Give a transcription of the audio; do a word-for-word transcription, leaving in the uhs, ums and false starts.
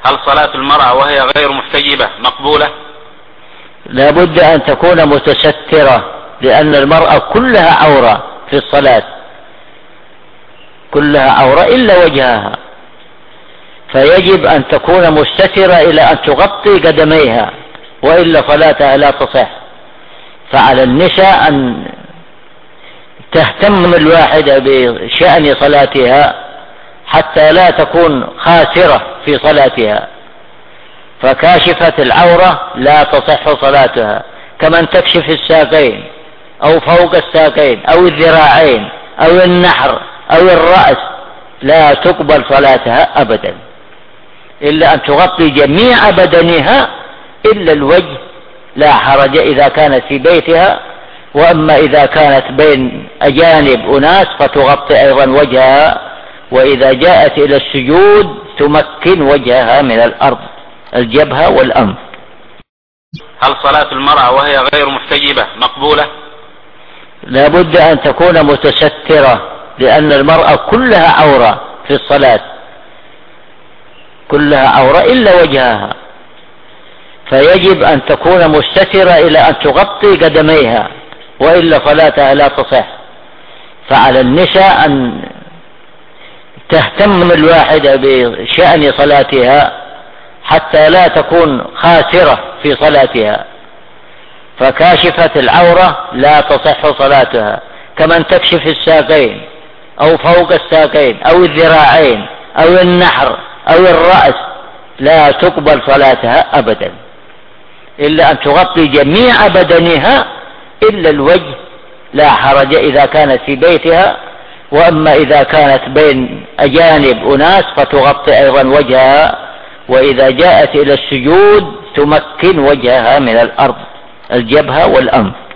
هل صلاة المرأة وهي غير محتجبة مقبولة؟ لا بد أن تكون متسترة، لأن المرأة كلها عورة في الصلاة، كلها عورة إلا وجهها، فيجب أن تكون مستترة إلى أن تغطي قدميها، وإلا صلاتها لا تصح. فعلى النساء أن تهتم الواحدة بشأن صلاتها حتى لا تكون خاسرة في صلاتها، فكاشفة العورة لا تصح صلاتها، كمن تكشف الساقين أو فوق الساقين أو الذراعين أو النحر أو الرأس لا تقبل صلاتها أبدا، إلا أن تغطي جميع بدنها إلا الوجه، لا حرج إذا كانت في بيتها، وأما إذا كانت بين أجانب أناس فتغطي أيضا وجهها، وإذا جاءت إلى السجود تمكن وجهها من الأرض، الجبهة والأنف. هل صلاة المرأة وهي غير محتجبة مقبولة؟ لا بد أن تكون متسترة، لأن المرأة كلها عورة في الصلاة، كلها عورة إلا وجهها، فيجب أن تكون مستترة إلى أن تغطي قدميها، وإلا صلاتها لا تصح. فعلى النساء أن تهتم الواحدة بشأن صلاتها حتى لا تكون خاسرة في صلاتها، فكاشفة العورة لا تصح صلاتها، كمن تكشف الساقين أو فوق الساقين أو الذراعين أو النحر أو الرأس لا تقبل صلاتها أبدا، إلا أن تغطي جميع بدنها إلا الوجه، لا حرج إذا كانت في بيتها، وأما إذا كانت بين أجانب أناس فتغطي أيضا وجهها، وإذا جاءت إلى السجود تمكن وجهها من الأرض، الجبهة والأنف.